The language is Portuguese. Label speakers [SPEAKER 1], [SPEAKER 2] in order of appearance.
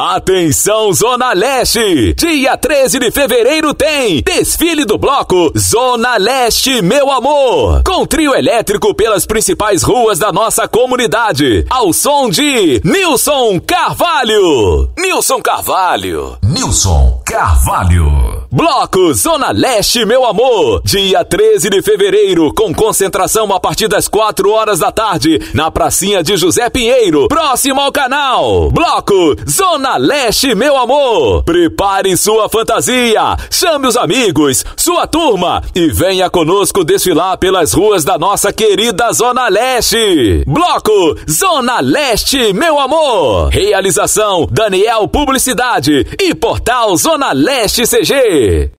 [SPEAKER 1] Atenção Zona Leste, dia 13 de fevereiro tem desfile do bloco Zona Leste, meu amor, com trio elétrico pelas principais ruas da nossa comunidade, ao som de Nilson Carvalho. Bloco Zona Leste, meu amor, dia 13 de fevereiro, com concentração a partir das 4 horas da tarde, na pracinha de José Pinheiro, próximo ao canal. Bloco Zona Leste, meu amor. Prepare sua fantasia, chame os amigos, sua turma e venha conosco desfilar pelas ruas da nossa querida Zona Leste. Bloco Zona Leste, meu amor. Realização Daniel Publicidade e Portal Zona Leste CG.